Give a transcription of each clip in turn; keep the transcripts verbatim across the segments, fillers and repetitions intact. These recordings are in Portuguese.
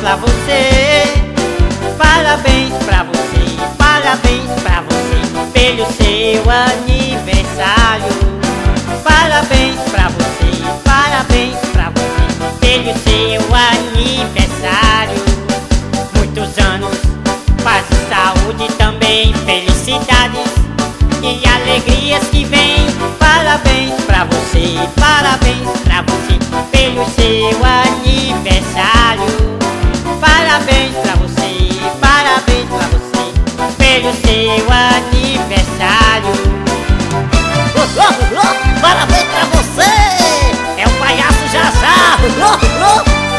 pra você. Parabéns pra você, parabéns pra você, pelo seu aniversário. Parabéns pra você, parabéns pra você, pelo seu aniversário. Muitos anos, paz e saúde, também felicidades e alegrias que vem. Parabéns pra você, parabéns pra você, pelo seu aniversário. Parabéns pra você, parabéns pra você, pelo seu aniversário. Oh, oh, oh, parabéns pra você! É o palhaço Jazá! Oh, oh.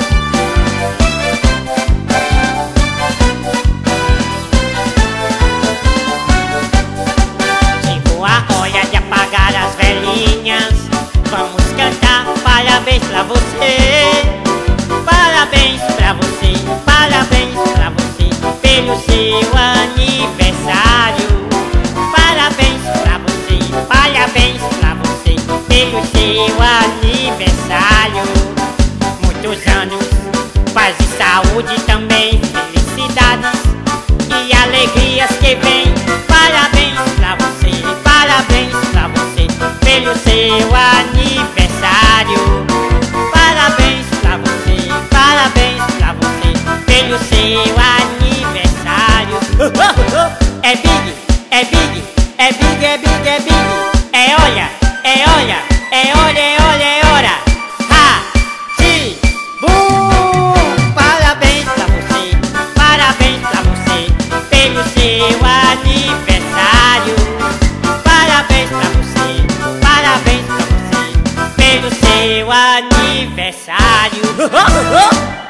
Chegou a hora de apagar as velhinhas. Vamos cantar parabéns pra você. Parabéns pra você, parabéns pra você, pelo seu aniversário. Parabéns pra você, parabéns pra você, pelo seu aniversário. Muitos anos, paz e saúde, também felicidades e alegrias que vem. Parabéns pra você, parabéns pra você, pelo seu aniversário. Parabéns pra você, parabéns pra você, pelo seu aniversário. É big, é big, é big, é big, é big. É olha, é olha, é olha, é olha, é hora. Ha, ti, bum. Parabéns pra você, parabéns pra você, pelo seu aniversário. Parabéns pra você, parabéns pra você, pelo seu aniversário.